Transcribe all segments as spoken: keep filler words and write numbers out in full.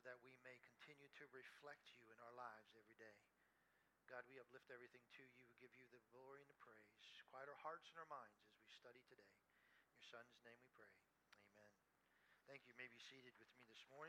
that we may continue to reflect you in our lives every day. God, we uplift everything to you. We give you the glory and the praise. Quiet our hearts and our minds as we study today. In your Son's name we pray. Amen. Thank you. You may be seated with me this morning.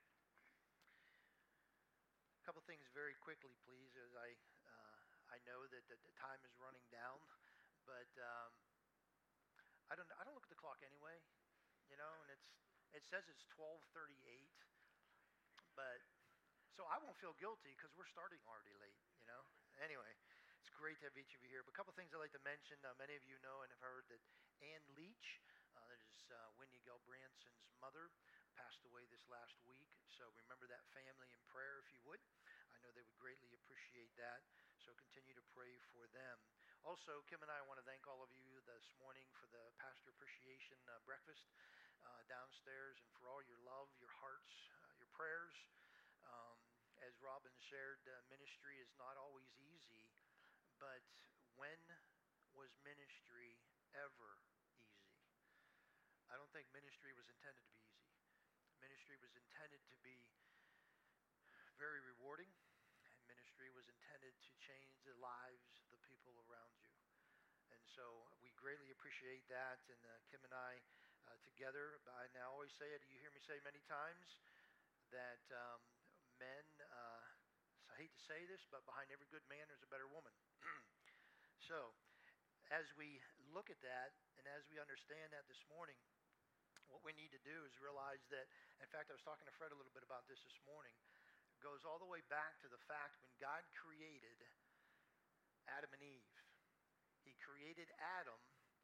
A couple things very quickly, please, as I uh, I know that the, the time is running down, but um, I don't I don't look at the clock anyway, you know, and it's it says it's twelve thirty-eight, but so I won't feel guilty because we're starting already late, you know. Anyway, it's great to have each of you here. But a couple things I'd like to mention. Uh, many of you know and have heard that Ann Leach, uh, that is uh, Wendy Gelbranson's mother, passed away this last week. So remember that family in prayer if you would. I know they would greatly appreciate that. So continue to pray for them. Also, Kim and I want to thank all of you this morning for the Pastor Appreciation uh, Breakfast uh, downstairs, and for all your love, your hearts, uh, your prayers. Um, as Robin shared, uh, ministry is not always easy, but when was ministry ever easy? I don't think ministry was intended to be easy. Ministry was intended to be very rewarding, and ministry was intended to change the lives of the people around you. And so we greatly appreciate that, and uh, Kim and I uh, together, I now always say it, you hear me say many times, that um, men, uh, I hate to say this, but behind every good man there's a better woman. So as we look at that, and as we understand that this morning, what we need to do is realize that, in fact, I was talking to Fred a little bit about this this morning, it goes all the way back to the fact when God created Adam and Eve. He created Adam,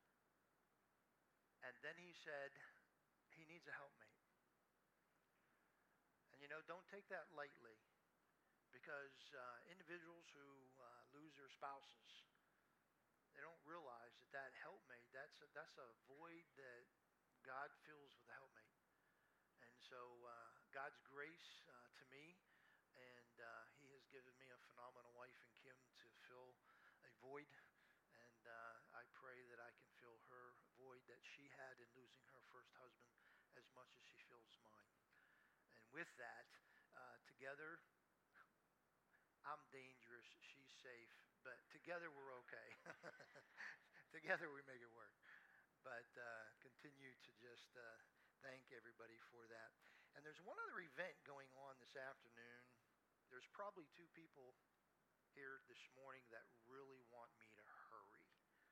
and then he said he needs a helpmate. And you know, don't take that lightly, because uh, individuals who uh, lose their spouses, they don't realize that that helpmate, that's a, that's a void that God fills with a helpmate. And so uh, God's grace uh, to me, and uh, he has given me a phenomenal wife in Kim to fill a void. And uh, I pray that I can fill her void that she had in losing her first husband as much as she fills mine. And with that, uh, together, I'm dangerous, she's safe, but together we're okay. Together we make it work. But uh, continue to just uh, thank everybody for that. And there's one other event going on this afternoon. There's probably two people here this morning that really want me to hurry.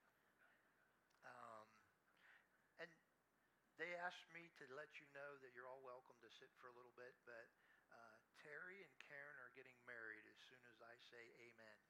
Um, and they asked me to let you know that you're all welcome to sit for a little bit, but uh, Terry and Karen are getting married as soon as I say amen.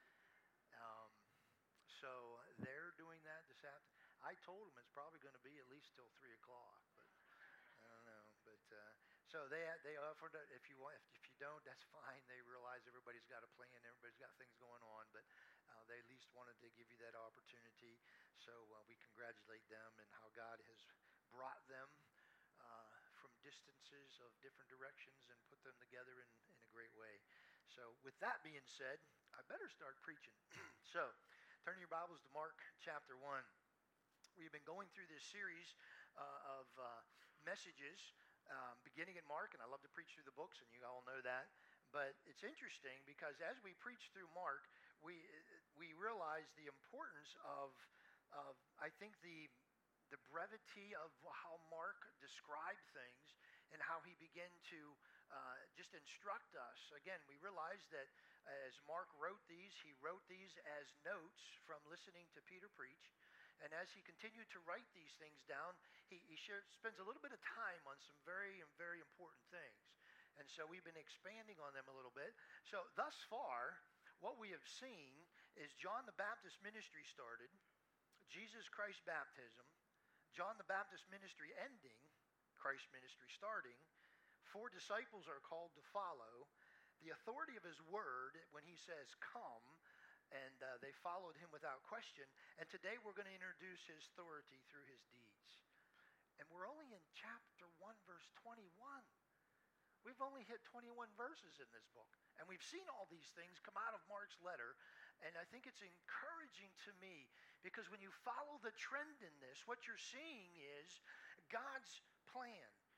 Um, so they're doing that this afternoon. I told them it's probably going to be at least till three o'clock, but I don't know. But uh, so they they offered it. If you want, if, if you don't, that's fine. They realize everybody's got a plan, everybody's got things going on, but uh, they at least wanted to give you that opportunity. So uh, we congratulate them and how God has brought them uh, from distances of different directions and put them together in, in a great way. So with that being said, I better start preaching. So turn your Bibles to Mark chapter one. We've been going through this series uh, of uh, messages um, beginning in Mark, and I love to preach through the books, and you all know that. But it's interesting because as we preach through Mark, we we realize the importance of, of I think, the the brevity of how Mark described things and how he began to uh, just instruct us. Again, we realize that as Mark wrote these, he wrote these as notes from listening to Peter preach. And as he continued to write these things down, he, he shares, spends a little bit of time on some very, very important things. And so we've been expanding on them a little bit. So thus far, what we have seen is John the Baptist ministry started, Jesus Christ baptism, John the Baptist ministry ending, Christ's ministry starting, four disciples are called to follow, the authority of his word when he says come, and uh, they followed him without question. And today we're going to introduce his authority through his deeds. And we're only in chapter one, verse twenty-one. We've only hit twenty-one verses in this book. And we've seen all these things come out of Mark's letter. And I think it's encouraging to me because when you follow the trend in this, what you're seeing is God's plan.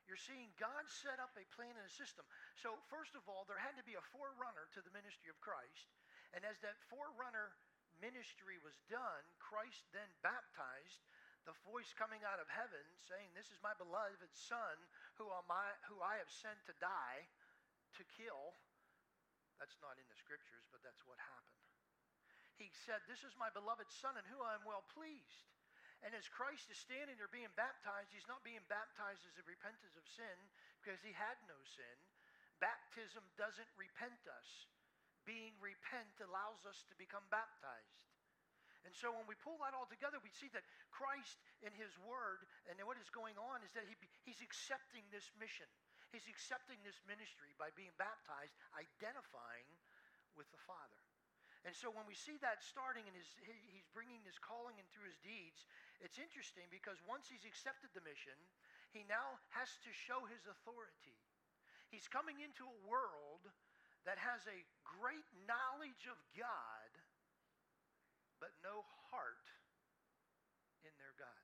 You're seeing God set up a plan and a system. So first of all, there had to be a forerunner to the ministry of Christ. And as that forerunner ministry was done, Christ then baptized, the voice coming out of heaven saying, "This is my beloved Son who am I, who I have sent to die, to kill." That's not in the scriptures, but that's what happened. He said, "This is my beloved Son in whom I am well pleased." And as Christ is standing there being baptized, he's not being baptized as a repentance of sin because he had no sin. Baptism doesn't repent us. Being repent allows us to become baptized. And so when we pull that all together, we see that Christ in his word and what is going on is that he, he's accepting this mission. He's accepting this ministry by being baptized, identifying with the Father. And so when we see that starting and his, he's bringing this calling in through his deeds, it's interesting because once he's accepted the mission, he now has to show his authority. He's coming into a world that has a great knowledge of God, but no heart in their God.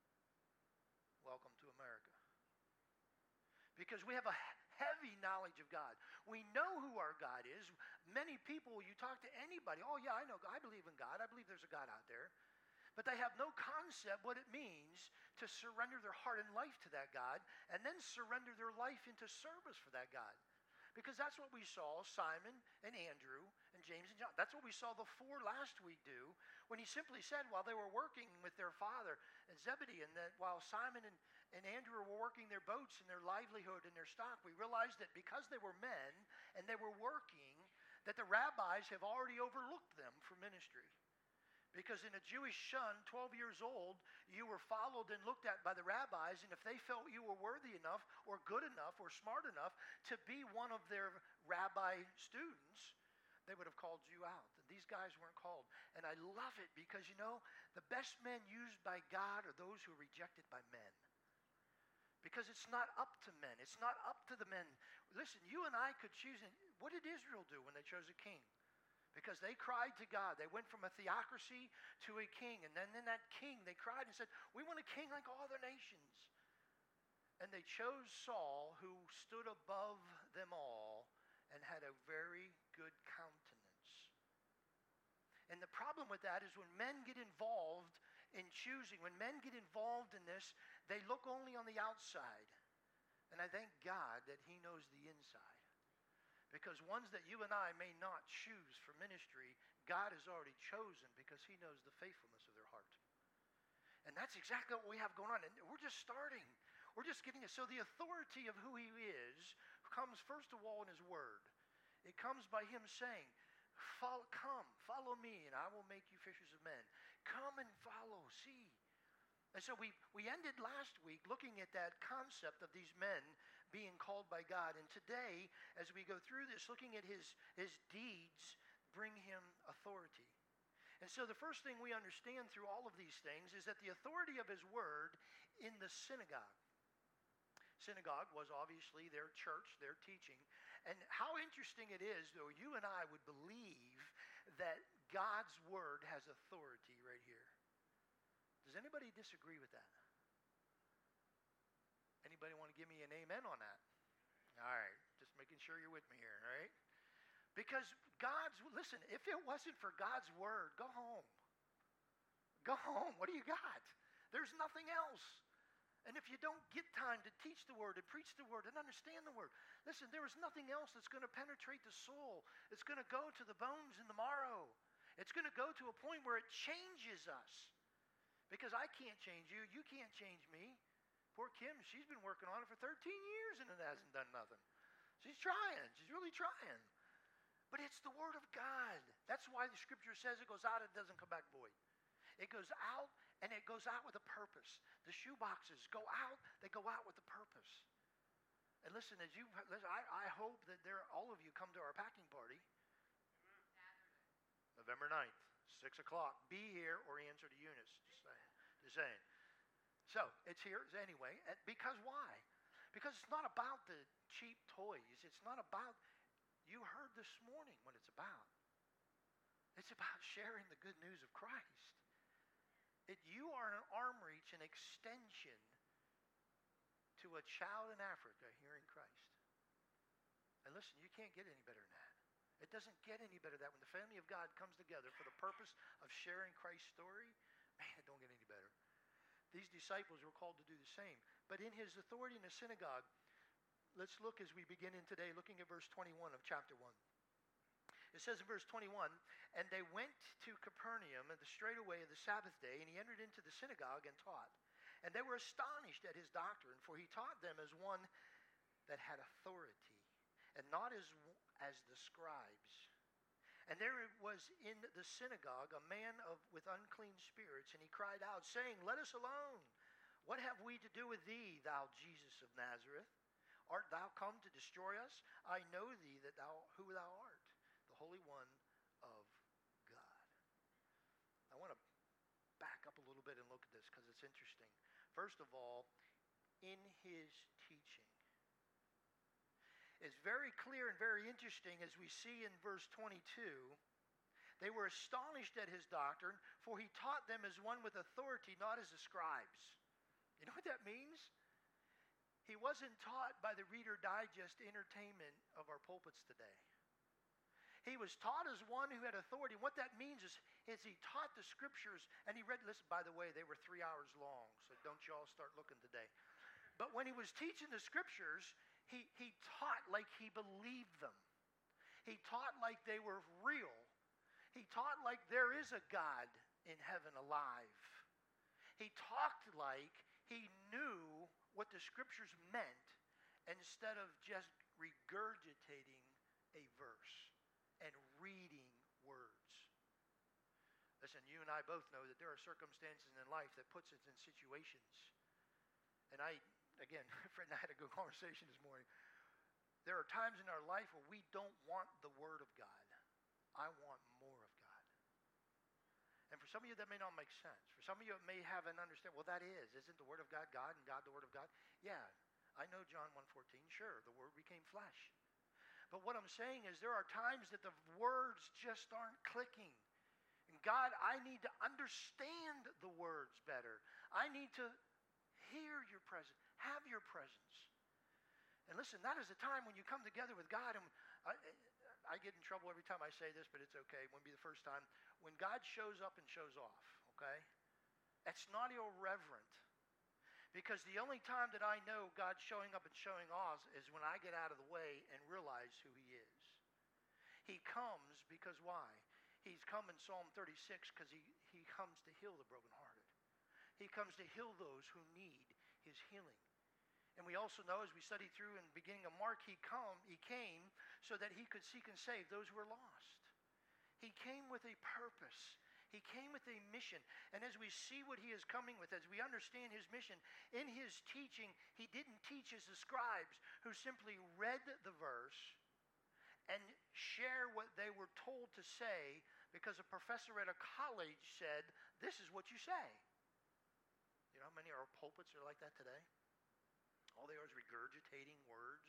Welcome to America. Because we have a heavy knowledge of God. We know who our God is. Many people, you talk to anybody, "Oh yeah, I know, I believe in God. I believe there's a God out there." But they have no concept what it means to surrender their heart and life to that God and then surrender their life into service for that God. Because that's what we saw Simon and Andrew and James and John. That's what we saw the four last week do when he simply said while they were working with their father and Zebedee, and that while Simon and, and Andrew were working their boats and their livelihood and their stock, we realized that because they were men and they were working, that the rabbis have already overlooked them for ministry. Because in a Jewish son, twelve years old, you were followed and looked at by the rabbis, and if they felt you were worthy enough or good enough or smart enough to be one of their rabbi students, they would have called you out. And these guys weren't called. And I love it because, you know, the best men used by God are those who are rejected by men. Because it's not up to men. It's not up to the men. Listen, you and I could choose. What did Israel do when they chose a king? Because they cried to God. They went from a theocracy to a king. And then in that king, they cried and said, "We want a king like all other nations." And they chose Saul, who stood above them all and had a very good countenance. And the problem with that is when men get involved in choosing, when men get involved in this, they look only on the outside. And I thank God that he knows the inside. Because ones that you and I may not choose for ministry, God has already chosen because he knows the faithfulness of their heart. And that's exactly what we have going on. And we're just starting. We're just getting it. So the authority of who he is comes first of all in his word. It comes by him saying, follow, come, follow me, and I will make you fishers of men. Come and follow, see. And so we, we ended last week looking at that concept of these men being called by God. And today, as we go through this, looking at his, his deeds, bring him authority. And so the first thing we understand through all of these things is that the authority of his word in the synagogue. Synagogue was obviously their church, their teaching. And how interesting it is, though, you and I would believe that God's word has authority right here. Does anybody disagree with that? Anybody want to give me an amen on that? All right, just making sure you're with me here, all right? Because God's, listen, if it wasn't for God's word, go home. Go home. What do you got? There's nothing else. And if you don't get time to teach the word and preach the word and understand the word, listen, there is nothing else that's going to penetrate the soul. It's going to go to the bones and the marrow. It's going to go to a point where it changes us. Because I can't change you. You can't change me. Poor Kim, she's been working on it for thirteen years and it hasn't done nothing. She's trying. She's really trying. But it's the word of God. That's why the scripture says it goes out and it doesn't come back void. It goes out and it goes out with a purpose. The shoe boxes go out, they go out with a purpose. And listen, as you listen, I, I hope that there all of you come to our packing party. Saturday. November ninth. Six o'clock. Be here or answer to Eunice. Just saying. Just saying. So it's here anyway. Because why? Because it's not about the cheap toys. It's not about. You heard this morning what it's about. It's about sharing the good news of Christ. It, you are an arm reach, an extension to to a child in Africa hearing Christ. And listen, you can't get any better than that. It doesn't get any better than that. When the family of God comes together for the purpose of sharing Christ's story, man, it don't get any better. These disciples were called to do the same. But in his authority in the synagogue, let's look as we begin in today, looking at verse twenty-one of chapter one. It says in verse twenty-one, and they went to Capernaum at the straightaway of the Sabbath day, and he entered into the synagogue and taught. And they were astonished at his doctrine, for he taught them as one that had authority, and not as, as the scribes. And there was in the synagogue a man of, with unclean spirits, and he cried out, saying, Let us alone. What have we to do with thee, thou Jesus of Nazareth? Art thou come to destroy us? I know thee, that thou who thou art, the Holy One of God. I want to back up a little bit and look at this because it's interesting. First of all, in his teaching. It's very clear and very interesting as we see in verse twenty-two. They were astonished at his doctrine, for he taught them as one with authority, not as the scribes. You know what that means? He wasn't taught by the Reader Digest entertainment of our pulpits today. He was taught as one who had authority. What that means is, is he taught the scriptures, and he read, listen, by the way, they were three hours long, so don't you all start looking today. But when he was teaching the scriptures, he, he taught like he believed them. He taught like they were real. He taught like there is a God in heaven alive. He talked like he knew what the scriptures meant instead of just regurgitating a verse and reading words. Listen, you and I both know that there are circumstances in life that puts us in situations. And I, again, Fred and I had a good conversation this morning. There are times in our life where we don't want the Word of God. I want more of God. And for some of you, that may not make sense. For some of you, it may have an understanding. Well, that is. Isn't the Word of God God and God the Word of God? Yeah, I know John one fourteen. Sure, the Word became flesh. But what I'm saying is there are times that the words just aren't clicking. And God, I need to understand the words better. I need to hear your presence, have your presence. And listen, that is a time when you come together with God, and I, I get in trouble every time I say this, but it's okay. It won't be the first time. When God shows up and shows off, okay? It's not irreverent. Because the only time that I know God showing up and showing off is when I get out of the way and realize who he is. He comes because why? He's come in Psalm thirty-six because he, he comes to heal the brokenhearted. He comes to heal those who need his healing. And we also know as we study through in the beginning of Mark, he come, he came so that he could seek and save those who are lost. He came with a purpose. He came with a mission. And as we see what he is coming with, as we understand his mission, in his teaching, he didn't teach as the scribes who simply read the verse and share what they were told to say because a professor at a college said, this is what you say. You know how many of our pulpits are like that today? All they are is regurgitating words,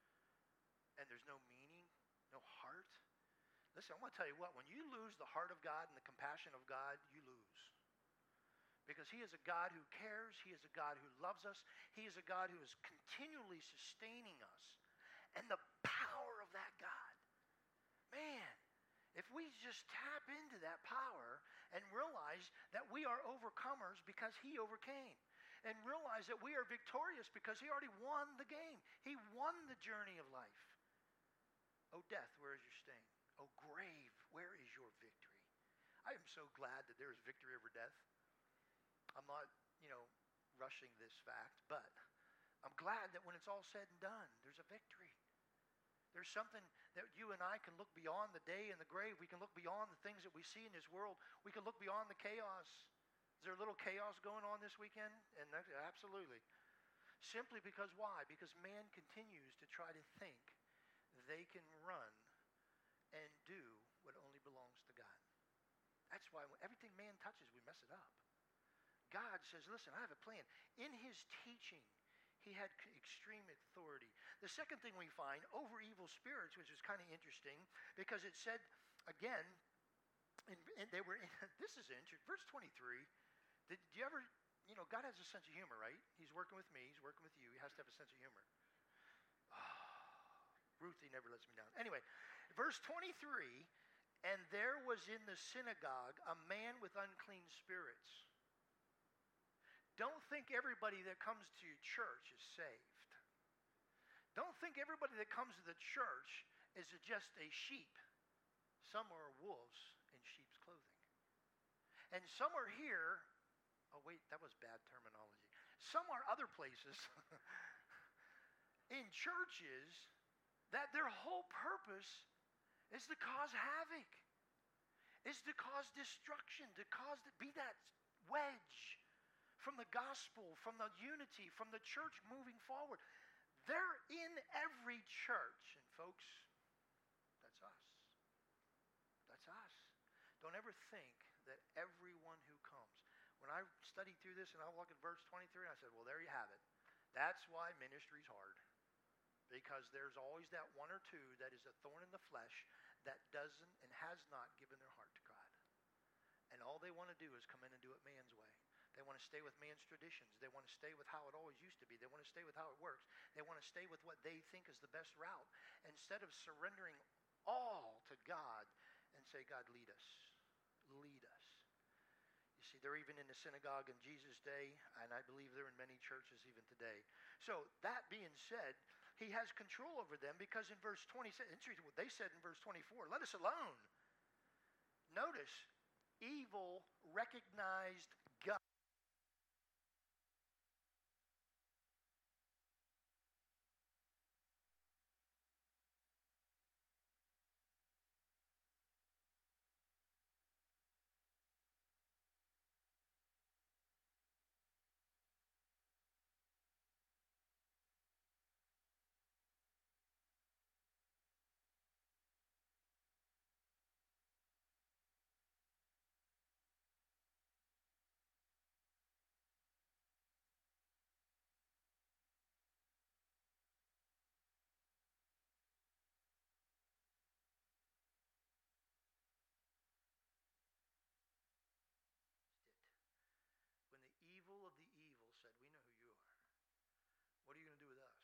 and there's no meaning, no heart. Listen, I want to tell you what, when you lose the heart of God and the compassion of God, you lose. Because he is a God who cares. He is a God who loves us. He is a God who is continually sustaining us. And the power of that God, man, if we just tap into that power and realize that we are overcomers because he overcame, and realize that we are victorious because he already won the game. He won the journey of life. Oh, death, where is your sting? Oh, grave, where is your victory? I am so glad that there is victory over death. I'm not, you know, rushing this fact, but I'm glad that when it's all said and done, there's a victory. There's something that you and I can look beyond the day and the grave. We can look beyond the things that we see in this world. We can look beyond the chaos. Is there a little chaos going on this weekend? And absolutely. Simply because why? Because man continues to try to think they can run and do what only belongs to God. That's why everything man touches, we mess it up. God says, listen, I have a plan. In his teaching, he had extreme authority. The second thing we find, over evil spirits, which is kind of interesting, because it said, again, and, and they were, in, this is interesting, verse twenty-three, did you ever you know, God has a sense of humor, right? He's working with me. He's working with you. He has to have a sense of humor. Ruthie never lets me down. Anyway, verse twenty-three, and there was in the synagogue a man with unclean spirits. Don't think everybody that comes to your church is saved. Don't think everybody that comes to the church is just a sheep. Some are wolves in sheep's clothing. And some are here. Oh, wait, that was bad terminology. Some are other places in churches that their whole purpose is to cause havoc, is to cause destruction, to cause to be that wedge from the gospel, from the unity, from the church moving forward. They're in every church. And folks, that's us. That's us. Don't ever think that everyone who comes. When I studied through this and I look at verse twenty-three, I said, well, there you have it. That's why ministry's hard. Because there's always that one or two that is a thorn in the flesh that doesn't and has not given their heart to God. And all they want to do is come in and do it man's way. They want to stay with man's traditions. They want to stay with how it always used to be. They want to stay with how it works. They want to stay with what they think is the best route instead of surrendering all to God and say, God, lead us. Lead us. You see, they're even in the synagogue in Jesus' day, and I believe they're in many churches even today. So that being said, he has control over them because in verse twenty, what they said in verse twenty-four, let us alone. Notice, evil recognized God. When the evil of the evil said, we know who you are. What are you going to do with us?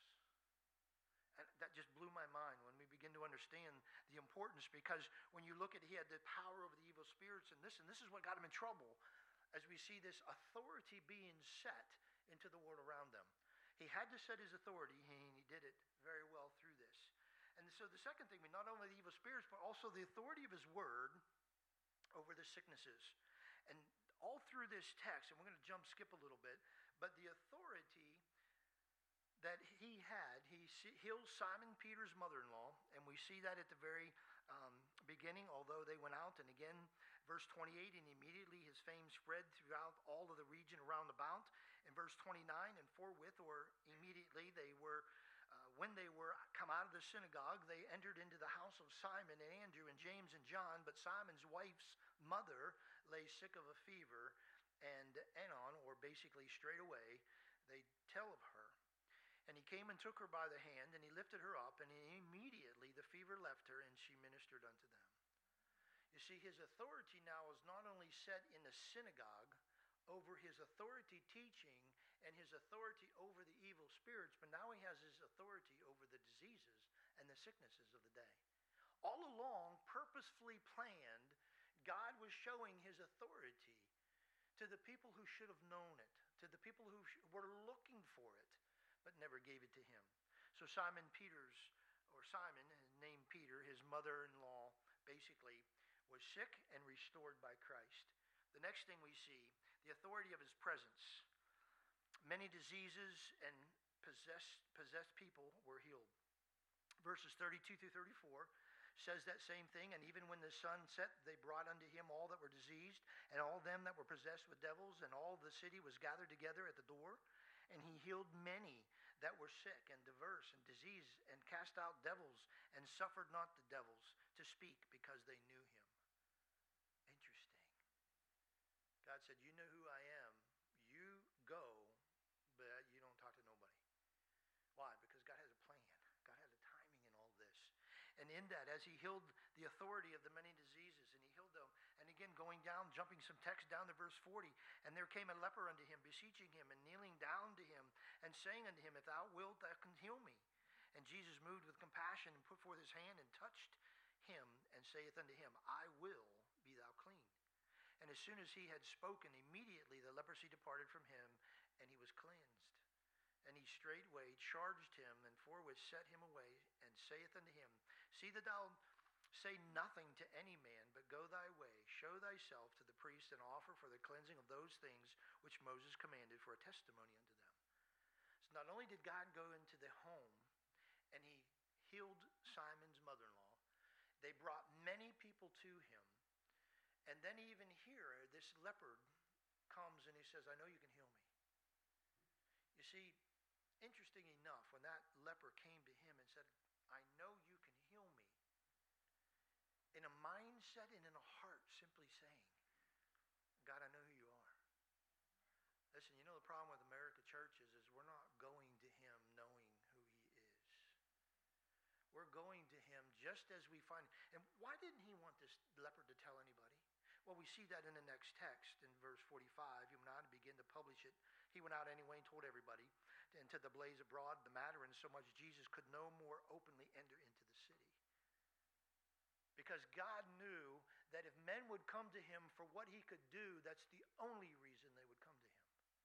And that just blew my mind when we begin to understand the importance, because when you look at, he had the power over the evil spirits and this, and this is what got him in trouble as we see this authority being set into the world around them. He had to set his authority, and he did it very well through this. And so the second thing, not only the evil spirits, but also the authority of his word over the sicknesses. And all through this text, and we're going to jump skip a little bit, but the authority that he had, he healed Simon Peter's mother-in-law, and we see that at the very um, beginning, although they went out, and again, verse twenty-eight, and immediately his fame spread throughout all of the region around about. In verse twenty-nine, and forthwith, or immediately, they were, uh, when they were come out of the synagogue, they entered into the house of Simon and Andrew and James and John, but Simon's wife's mother lay sick of a fever, and anon, or basically straight away, they tell of her. And he came and took her by the hand, and he lifted her up, and immediately the fever left her, and she ministered unto them. You see, his authority now is not only set in the synagogue over his authority teaching and his authority over the evil spirits, but now he has his authority over the diseases and the sicknesses of the day. All along, purposefully planned, God was showing his authority to the people who should have known it, to the people who were looking for it, but never gave it to him. So Simon Peter's, or Simon, named Peter, his mother-in-law, basically was sick and restored by Christ. The next thing we see, the authority of his presence. Many diseases and possessed, possessed people were healed. Verses thirty-two through thirty-four says that same thing. And even when the sun set, they brought unto him all that were diseased, and all them that were possessed with devils, and all the city was gathered together at the door. And he healed many that were sick and diverse and diseased, and cast out devils, and suffered not the devils to speak, because they knew him. Interesting. God said, you know who I am. You go, but you don't talk to nobody. Why? Because God has a plan. God has a timing in all this. And in that, as he healed the authority of the many diseases, and he healed them, and again, again, going down, jumping some text down to verse forty. And there came a leper unto him, beseeching him, and kneeling down to him, and saying unto him, If thou wilt, thou can heal me. And Jesus, moved with compassion, and put forth his hand, and touched him, and saith unto him, I will, be thou clean. And as soon as he had spoken, immediately the leprosy departed from him, and he was cleansed. And he straightway charged him, and forthwith set him away, and saith unto him, See that thou say nothing to any man, but go thy way, show thyself to the priest, and offer for the cleansing of those things which Moses commanded for a testimony unto them. So not only did God go into the home, and he healed Simon's mother-in-law, they brought many people to him. And then even here, this leopard comes and he says, I know you can heal me. You see, interesting enough, when that leper came to him and said, I know you can heal me, in a mindset and in a heart, simply saying, God, I know who you are. Listen, you know the problem with America churches is we're not going to him knowing who he is. We're going to him just as we find. And why didn't he want this leper to tell anybody? Well, we see that in the next text in verse forty-five. He went out and began to publish it. He went out anyway and told everybody. And to the blaze abroad the matter, and so much Jesus could no more openly enter into the city. Because God knew that if men would come to him for what he could do, that's the only reason they would come to him.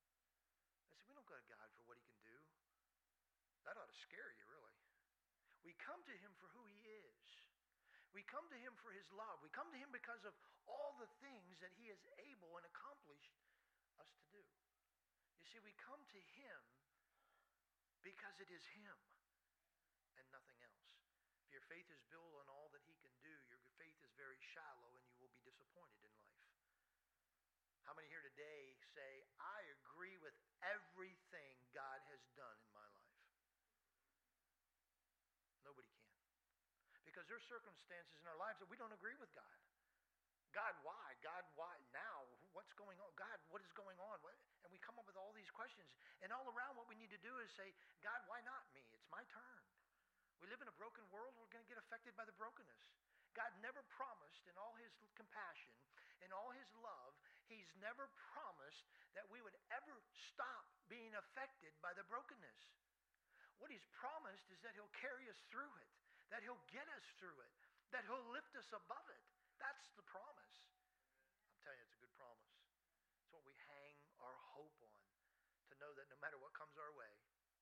I said, we don't go to God for what he can do. That ought to scare you, really. We come to him for who he is. We come to him for his love. We come to him because of all the things that he is able and accomplished us to do. You see, we come to him because it is him and nothing else. If your faith is built on all that he can do, your faith is very shallow and you will be disappointed in life. How many here today say, I agree with everything God has done in my life? Nobody can. Because there are circumstances in our lives that we don't agree with God. God, why? God, why now? What's going on? God, what is going on? What? And we come up with all these questions. And all around what we need to do is say, God, why not me? It's my turn. We live in a broken world. We're going to get affected by the brokenness. God never promised in all his compassion, in all his love, he's never promised that we would ever stop being affected by the brokenness. What he's promised is that he'll carry us through it, that he'll get us through it, that he'll lift us above it. That's the promise. I'm telling you, it's a good promise. It's what we hang our hope on, to know that no matter what comes our way,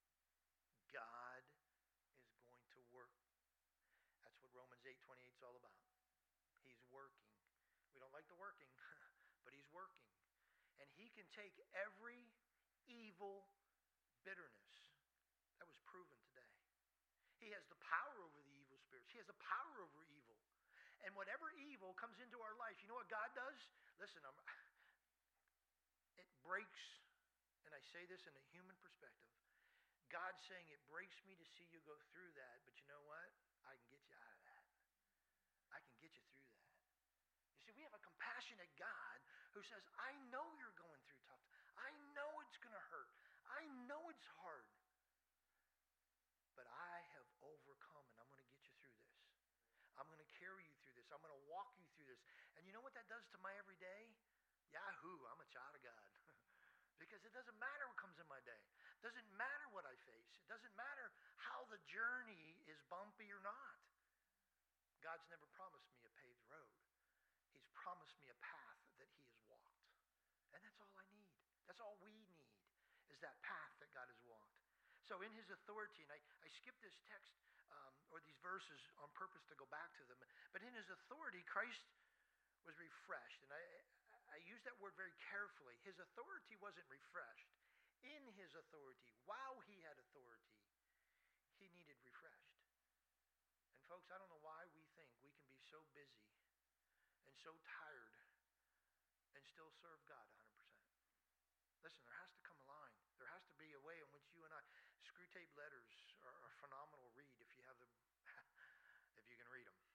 God is going to work. That's what Romans eight twenty-eight is all about. He's working. We don't like the working, but he's working. And he can take every evil bitterness. That was proven today. He has the power over the evil spirits. He has the power over evil. And whatever evil comes into our life, you know what God does? Listen, I'm, it breaks, and I say this in a human perspective, God's saying it breaks me to see you go through that, but you know what? I can get you out of that. I can get you through that. You see, we have a compassionate God who says, I know you're going through tough. I know it's going to hurt. I know it's hard. But I have overcome, and I'm going to get you through this. I'm going to carry you through this. I'm going to walk you through this. And you know what that does to my everyday? Yahoo, I'm a child of God. Because it doesn't matter what comes in my day. It doesn't matter what I face. It doesn't matter how the journey is bumpy or not. God's never promised me a paved road. He's promised me a path that he has walked. And that's all I need. That's all we need, is that path that God has walked. So in his authority, and I, I skipped this text um, or these verses on purpose to go back to them, but in his authority, Christ was refreshed. And I, I use that word very carefully. His authority wasn't refreshed. In his authority, while he had authority, he needed refreshed. And folks, I don't know why we think we can be so busy and so tired and still serve God one hundred percent. Listen, there has to come a line. There has to be a way in which you and I, Screwtape Letters are a phenomenal read if you have them, if you can read them.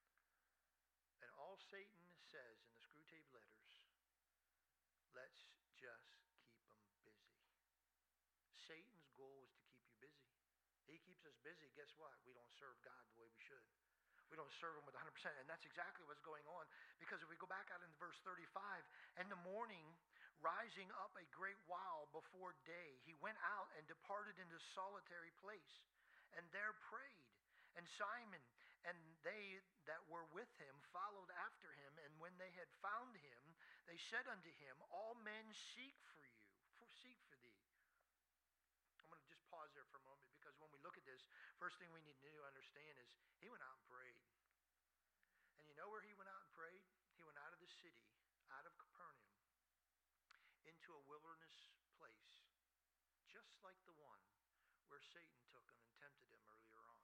And all Satan says in the Screwtape Letters, let's just keep them busy. Satan's goal is to keep you busy. He keeps us busy. Guess what? We don't serve God the way we should. We don't serve him with one hundred percent. And that's exactly what's going on. Because if we go back out into verse thirty-five, in the morning, rising up a great while before day, he went out and departed into a solitary place, and there prayed. And Simon and they that were with him followed after him. And when they had found him, they said unto him, all men seek for you, for, seek for thee. I'm going to just pause there for a moment, because when we look at this, first thing we need to understand is he went out and prayed. And you know where he went out and prayed? He went out of the city, out of Capernaum, into a wilderness place, just like the one where Satan took him and tempted him earlier on.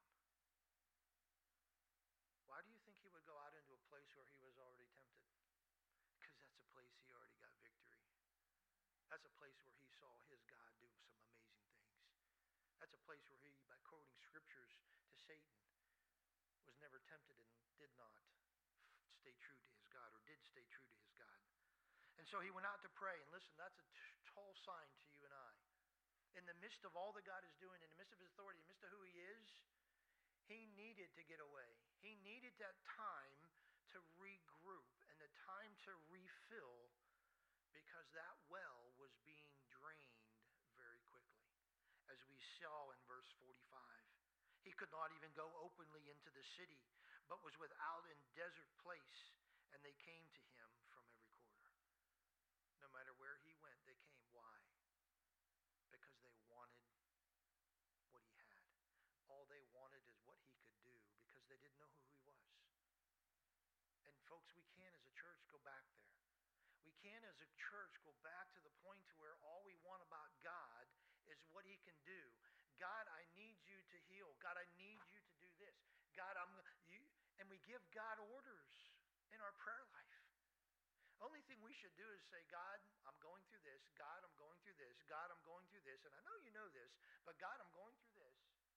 Why do you think he would go out into a place where he was already tempted? Because that's a place he already got victory. That's a place where he saw his God do some amazing things. That's a place where he, by quoting scriptures to Satan, was never tempted and did not stay true to his God, or did stay true to his God. And so he went out to pray. And listen, that's a t- tall sign to you and I. In the midst of all that God is doing, in the midst of his authority, in the midst of who he is, he needed to get away. He needed that time to regroup and the time to refill, because that well was being drained very quickly, as we saw in verse forty-five. He could not even go openly into the city, but was without in desert place, and they came to him from every quarter. No matter where he went, they came. Why? Because they wanted what he had. All they wanted is what he could do, because they didn't know who he was. And folks, we can as a church go back there. We can as a church go back to the point to where all we want about God is what he can do. God, I need you to heal. God, I need you to do this. God, I'm you, and we give God orders in our prayer life. Only thing we should do is say, God, I'm going through this. God, I'm going through this. God, I'm going through this. And I know you know this, but God, I'm going through this.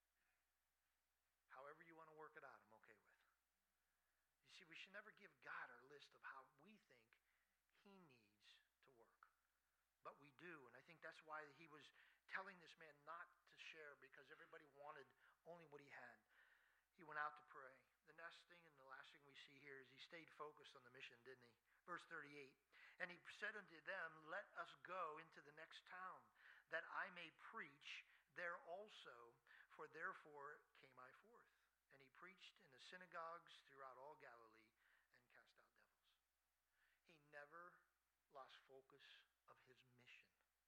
However you want to work it out, I'm okay with. You see, we should never give God our list of how we think he needs to work. But we do, and I think that's why he was telling this man not to share, because everybody wanted only what he had. He went out to pray. The next thing and the last thing we see here is he stayed focused on the mission, didn't he? Verse thirty-eight, and he said unto them, let us go into the next town, that I may preach there also, for therefore came I forth. And he preached in the synagogues throughout all Galilee and cast out devils. He never lost focus of his mission.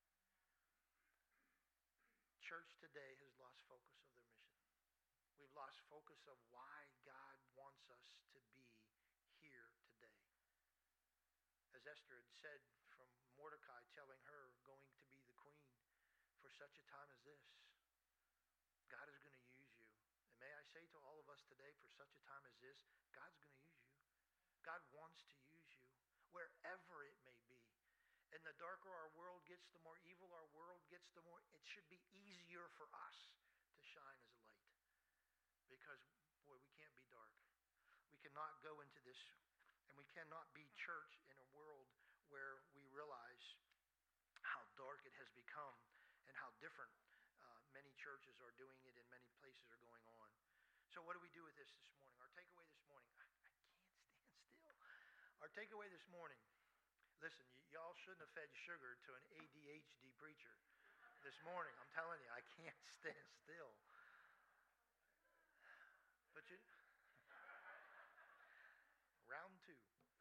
Church today has lost focus of their mission. We've lost focus of why God wants us to be here today. As Esther had said, from Mordecai telling her going to be the queen for such a time as this, God is going to use you. And may I say to all of us today, for such a time as this, God's going to use you. God wants to use you wherever it may be. And the darker our world gets, the more evil our world gets, the more it should be easier for us to shine as a light. Because, boy, we can't be dark. We cannot go into this, and we cannot be church in a world where we realize how dark it has become and how different uh, many churches are doing it and many places are going on. So what do we do with this this morning? Our takeaway this morning, I, I can't stand still. Our takeaway this morning, listen, y- y'all shouldn't have fed sugar to an A D H D preacher this morning. I'm telling you, I can't stand still. But you, round two.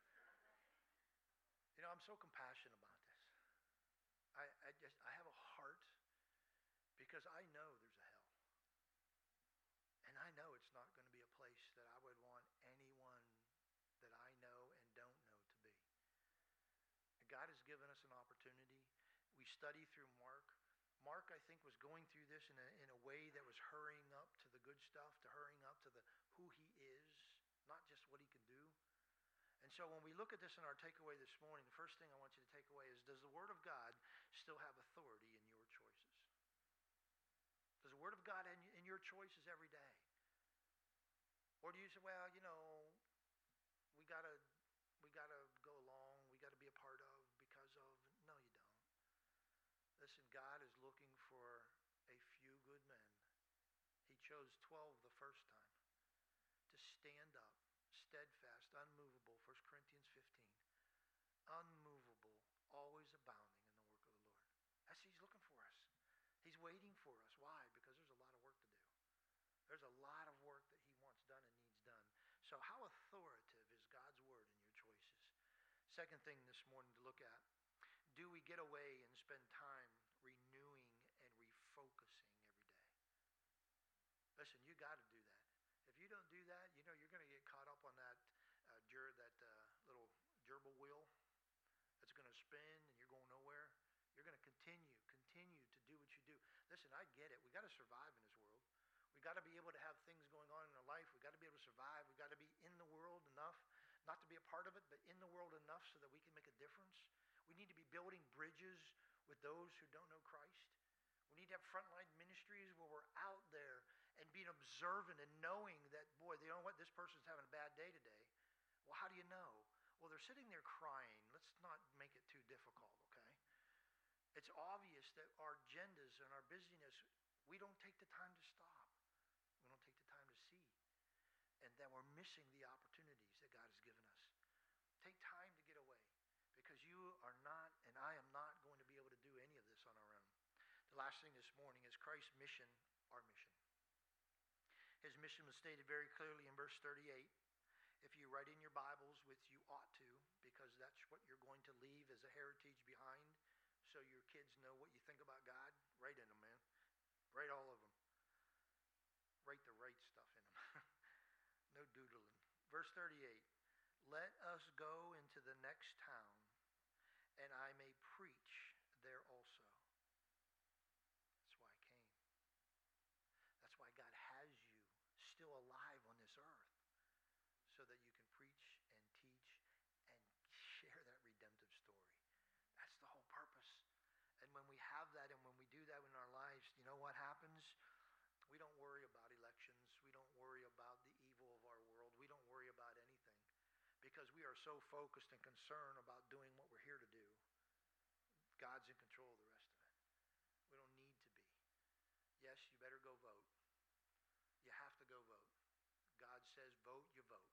You know, I'm so compassionate about this. I, I just, I have a heart because I know there's a hell. And I know it's not going to be a place that I would want anyone that I know and don't know to be. And God has given us an opportunity. We study through Mark. Mark, I think, was going through this in a, in a way that was hurrying up to the good stuff, to hurrying up to the who he is, not just what he can do. And so when we look at this in our takeaway this morning, the first thing I want you to take away is, does the Word of God still have authority in your choices? Does the Word of God in, in your choices every day? Or do you say, well, you know, we gotta we gotta go along, we gotta be a part of because of? No, you don't. Listen, God is looking for a few good men. He chose twelve the first time to stand up, steadfast, unmovable, First Corinthians fifteen. Unmovable, always abounding in the work of the Lord. That's what he's looking for us. He's waiting for us. Why? Because there's a lot of work to do. There's a lot of work that he wants done and needs done. So how authoritative is God's word in your choices? Second thing this morning to look at, do we get away and spend time renewing and refocusing every day? Listen, you got to do that. If you don't do that, you know you're going to get caught up on that uh, ger- that uh, little gerbil wheel that's going to spin and you're going nowhere. You're going to continue, continue to do what you do. Listen, I get it. We got to survive in this world. We got to be able to have things going on in our life. We got to be able to survive. We got to be in the world enough, not to be a part of it, but in the world enough so that we can make a difference. We need to be building bridges with those who don't know Christ. We need to have frontline ministries where we're out there and being observant and knowing that, boy, you know what, this person's having a bad day today. Well, how do you know? Well, they're sitting there crying. Let's not make it too difficult, okay? It's obvious that our agendas and our busyness, we don't take the time to stop. We don't take the time to see. And then we're missing the opportunities that God has given us. Take time to get away because you are not, and I am not going to be able to do any of this on our own. The last thing this morning is Christ's mission, our mission. His mission was stated very clearly in verse thirty-eight. If you write in your Bibles, which you ought to, because that's what you're going to leave as a heritage behind, so your kids know what you think about God, write in them, man. Write all of them. Write the right stuff in them. No doodling. Verse thirty-eight, let us go into the next town, and I may preach there also. That's why I came. That's why God has you still alive on this earth, so that you can preach and teach and share that redemptive story. That's the whole purpose. And when we have that and when we do that in our lives, you know what happens? We don't worry about elections. We don't worry about the evil of our world. We don't worry about anything because we are so focused and concerned about doing what we're here to do. God's in control of the rest of it. We don't need to be. Yes, you better go vote. You have to go vote. God says vote, you vote.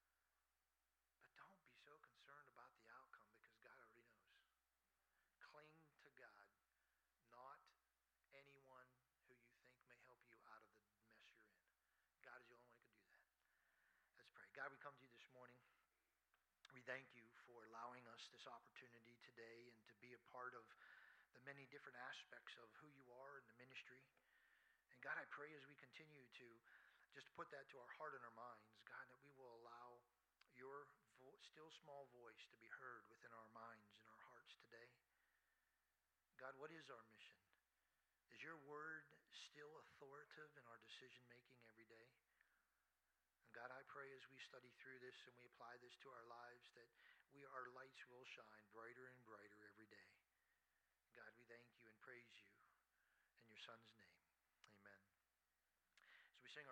But don't be so concerned about the outcome because God already knows. Cling to God, not anyone who you think may help you out of the mess you're in. God is the only one who can do that. Let's pray. God, we come to you this morning. We thank you for allowing us this opportunity today and to be a part of the many different aspects of who you are in the ministry. And God, I pray as we continue to just put that to our heart and our minds, God, that we will allow your vo- still small voice to be heard within our minds and our hearts today. God, what is our mission? Is your word still authoritative in our decision-making every day? And God, I pray as we study through this and we apply this to our lives that we, our lights will shine brighter and brighter every day. God, we thank you and praise you in your Son's name.